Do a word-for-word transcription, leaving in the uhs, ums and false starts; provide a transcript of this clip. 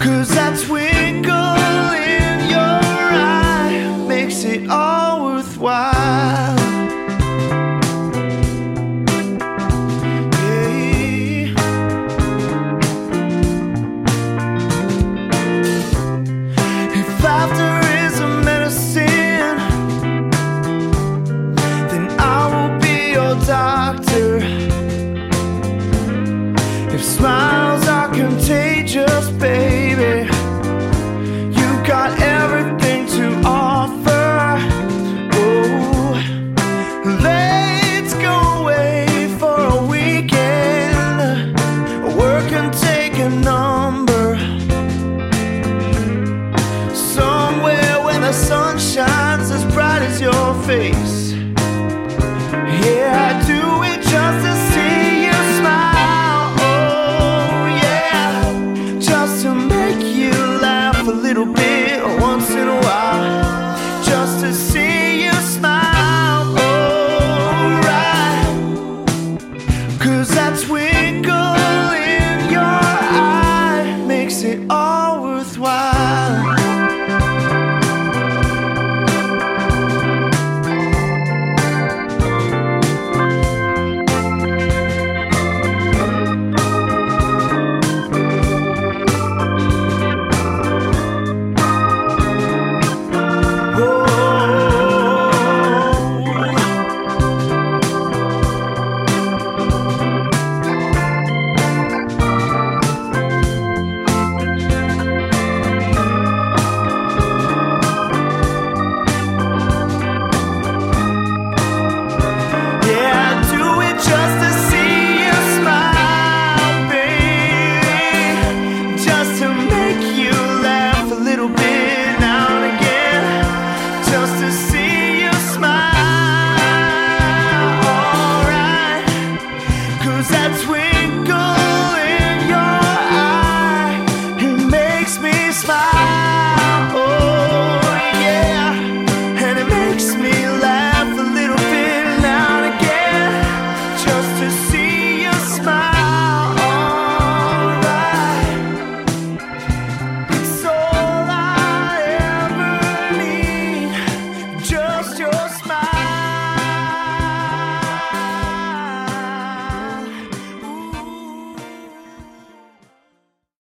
'cause that twinkle in your eye makes it all worthwhile. Yeah. If laughter is a medicine, then I will be your doctor. If smiles are contagious, baby, you got everything to offer. Oh, let's go away for a weekend. Work and take a number somewhere where the sun shines as bright as your face.